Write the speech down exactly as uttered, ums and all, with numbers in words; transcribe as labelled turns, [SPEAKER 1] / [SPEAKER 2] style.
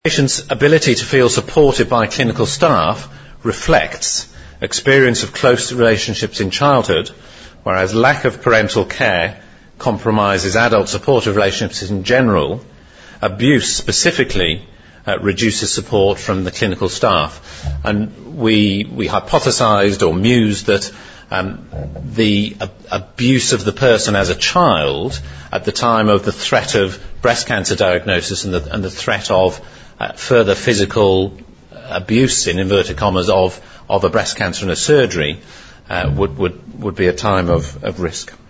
[SPEAKER 1] Patient's ability to feel supported by clinical staff reflects experience of close relationships in childhood, whereas lack of parental care compromises adult supportive relationships in general. Abuse specifically uh, reduces support from the clinical staff. And we, we hypothesised or mused that um, the ab- abuse of the person as a child at the time of the threat of breast cancer diagnosis and the, and the threat of Uh, further physical abuse, in inverted commas, of, of a breast cancer and a surgery uh, would, would, would be a time of, of risk.